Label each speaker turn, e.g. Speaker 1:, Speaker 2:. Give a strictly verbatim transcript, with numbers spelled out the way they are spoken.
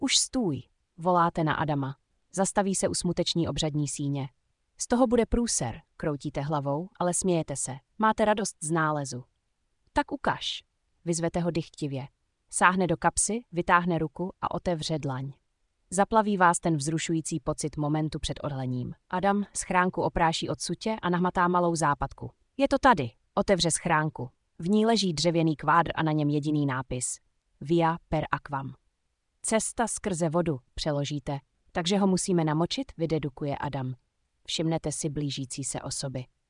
Speaker 1: Už stůj, voláte na Adama. Zastaví se u smuteční obřadní síně. Z toho bude průser, kroutíte hlavou, ale smějete se. Máte radost z nálezu. Tak ukaž, vyzvete ho dychtivě. Sáhne do kapsy, vytáhne ruku a otevře dlaň. Zaplaví vás ten vzrušující pocit momentu před odhalením. Adam schránku opráší od sutě a nahmatá malou západku. Je to tady, otevře schránku. V ní leží dřevěný kvádr a na něm jediný nápis. Via per aquam. Cesta skrze vodu, přeložíte. Takže ho musíme namočit, vydedukuje Adam. Všimnete si blížící se osoby.